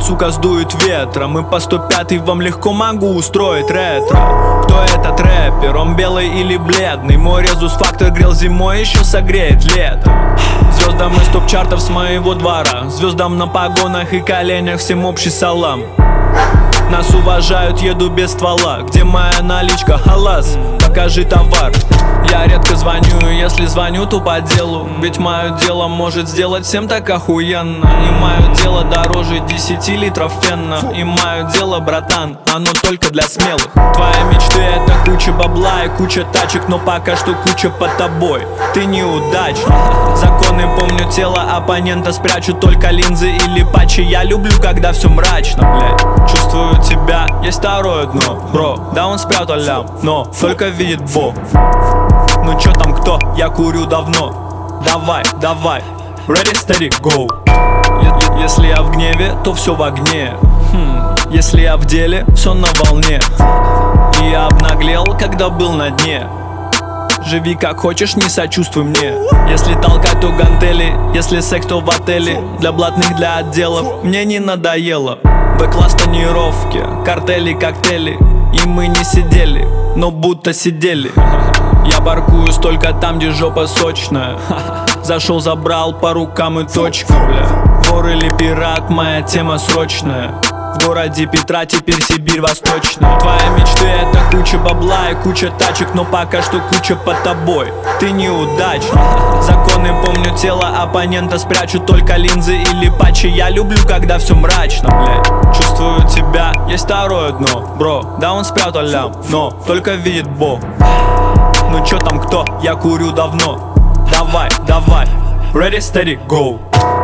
сука, сдует ветром. И по 105 вам легко могу устроить ретро. Кто этот рэпер? Он белый или бледный? Мой резус-фактор грел зимой, еще согреет лето. Звездам из топ-чартов с моего двора, звездам на погонах и коленях всем общий салам. Нас уважают, еду без ствола. Где моя наличка? Халас, покажи товар. Я редко звоню, если звоню, то по делу. Ведь мое дело может сделать всем так охуенно. И мое дело дороже 10 литров фена. И мое дело, братан, оно только для смелых. Твои мечты — это куча бабла и куча тачек, но пока что куча под тобой. Ты неудачник. Законы помню, тело оппонента спрячу, только линзы или патчи. Я люблю, когда все мрачно, блядь. Чувствую тебя, есть второе дно, бро. Да он спрятал лям, но только видит Бог. Ну чё там кто? Я курю давно. Давай, давай, ready, steady, go. Если я в гневе, то все в огне. Если я в деле, все на волне. И я обнаглел, когда был на дне. Живи как хочешь, не сочувствуй мне. Если толкать, то гантели. Если секс, то в отеле. Для блатных, для отделов. Мне не надоело. Б-класс тонировки, картели, коктейли. И мы не сидели, но будто сидели. Я баркуюсь только там, где жопа сочная. Зашел, забрал по рукам и точка, бля. Вор или пират, моя тема срочная. В городе Петра теперь Сибирь восточная. Твои мечты — это куча бабла и куча тачек, но пока что куча под тобой. Ты неудачник. Законы помню, тело оппонента спрячу, только линзы или патчи. Я люблю, когда все мрачно, блядь. Чувствую тебя, есть второе дно, бро. Да он спрятал лям, но только видит Бог. Ну чё там кто? Я курю давно. Давай, давай, ready, steady, go.